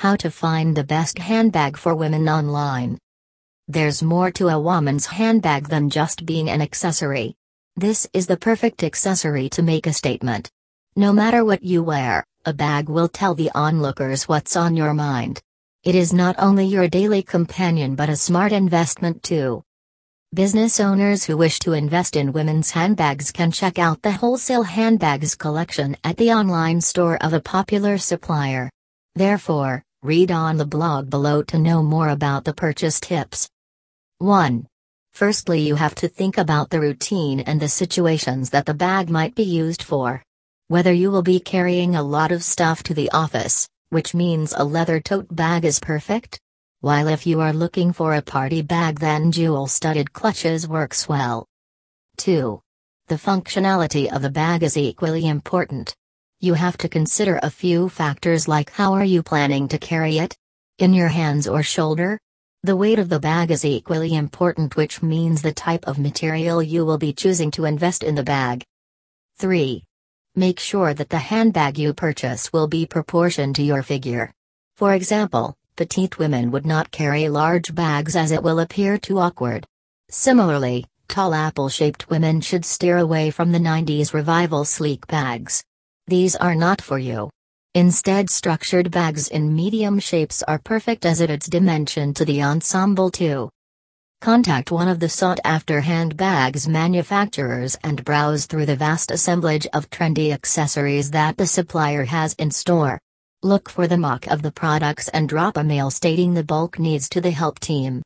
How to find the best handbag for women online. There's more to a woman's handbag than just being an accessory. This is the perfect accessory to make a statement. No matter what you wear, a bag will tell the onlookers what's on your mind. It is not only your daily companion but a smart investment too. Business owners who wish to invest in women's handbags can check out the wholesale handbags collection at the online store of a popular supplier. Therefore, read on the blog below to know more about the purchase tips. 1. Firstly, you have to think about the routine and the situations that the bag might be used for. Whether you will be carrying a lot of stuff to the office, which means a leather tote bag is perfect. While if you are looking for a party bag, then jewel-studded clutches works well. 2. The functionality of the bag is equally important. You have to consider a few factors like how are you planning to carry it? In your hands or shoulder? The weight of the bag is equally important, which means the type of material you will be choosing to invest in the bag. 3. Make sure that the handbag you purchase will be proportioned to your figure. For example, petite women would not carry large bags as it will appear too awkward. Similarly, tall apple-shaped women should steer away from the 90s revival sleek bags. These are not for you. Instead, structured bags in medium shapes are perfect as it adds dimension to the ensemble too. Contact one of the sought-after handbags manufacturers and browse through the vast assemblage of trendy accessories that the supplier has in store. Look for the mock of the products and drop a mail stating the bulk needs to the help team.